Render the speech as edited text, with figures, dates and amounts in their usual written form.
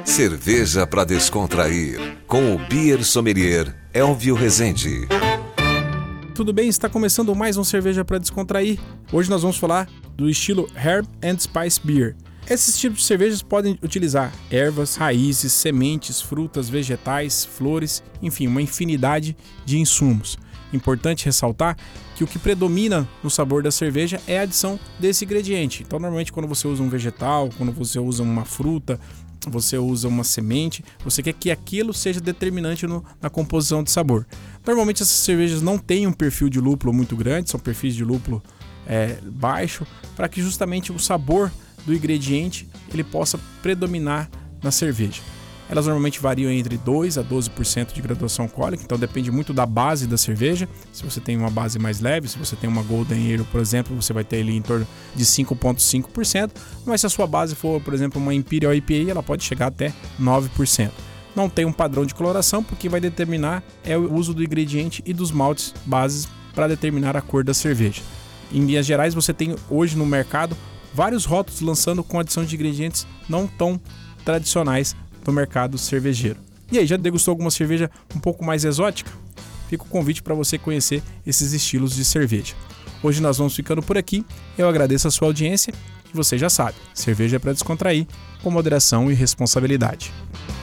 Cerveja para descontrair, com o Beer Sommelier Elvio Rezende. Tudo bem? Está começando mais um Cerveja para Descontrair. Hoje nós vamos falar do estilo Herb and Spice Beer. Esses tipos de cervejas podem utilizar ervas, raízes, sementes, frutas, vegetais, flores, enfim, uma infinidade de insumos. Importante ressaltar que o que predomina no sabor da cerveja é a adição desse ingrediente. Então, normalmente, quando você usa um vegetal, quando você usa uma fruta, você usa uma semente, você quer que aquilo seja determinante na composição de sabor. Normalmente, essas cervejas não têm um perfil de lúpulo muito grande, são perfis de lúpulo baixo, para que justamente o sabor do ingrediente ele possa predominar na cerveja. Elas normalmente variam entre 2 a 12% de graduação alcoólica, então depende muito da base da cerveja. Se você tem uma base mais leve, se você tem uma Golden Ale, por exemplo, você vai ter ali em torno de 5,5%, mas se a sua base for, por exemplo, uma Imperial IPA, ela pode chegar até 9%. Não tem um padrão de coloração, porque vai determinar o uso do ingrediente e dos maltes bases para determinar a cor da cerveja. Em linhas gerais, você tem hoje no mercado vários rótulos lançando com adição de ingredientes não tão tradicionais no mercado cervejeiro. E aí, já degustou alguma cerveja um pouco mais exótica? Fica o convite para você conhecer esses estilos de cerveja. Hoje nós vamos ficando por aqui. Eu agradeço a sua audiência e você já sabe, cerveja é para descontrair, com moderação e responsabilidade.